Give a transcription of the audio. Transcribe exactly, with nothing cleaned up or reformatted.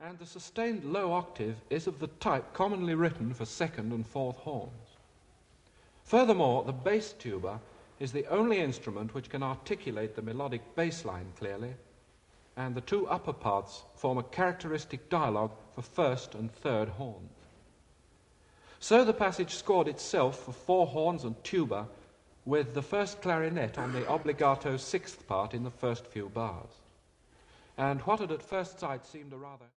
and the sustained low octave is of the type commonly written for second and fourth horns. Furthermore, the bass tuba is the only instrument which can articulate the melodic bass line clearly, and the two upper parts form a characteristic dialogue for first and third horns. So the passage scored itself for four horns and tuba, with the first clarinet on the obligato sixth part in the first few bars. And what had at first sight seemed a rather